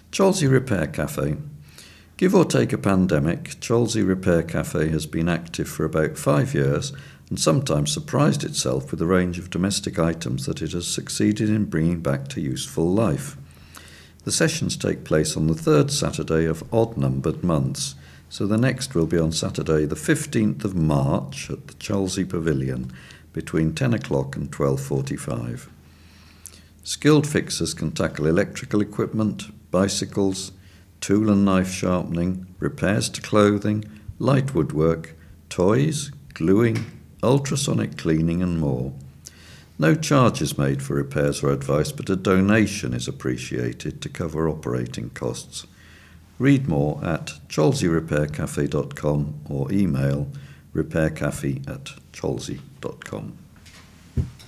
Cholsey Repair Cafe. Give or take a pandemic, Cholsey Repair Cafe has been active for about 5 years and sometimes surprised itself with the range of domestic items that it has succeeded in bringing back to useful life. The sessions take place on the third Saturday of odd-numbered months, so the next will be on Saturday the 15th of March at the Cholsey Pavilion between 10 o'clock and 12:45. Skilled fixers can tackle electrical equipment, bicycles, tool and knife sharpening, repairs to clothing, light woodwork, toys, gluing, ultrasonic cleaning and more. No charge is made for repairs or advice, but a donation is appreciated to cover operating costs. Read more at cholseyrepaircafe.com or email repaircafe@cholsey.com.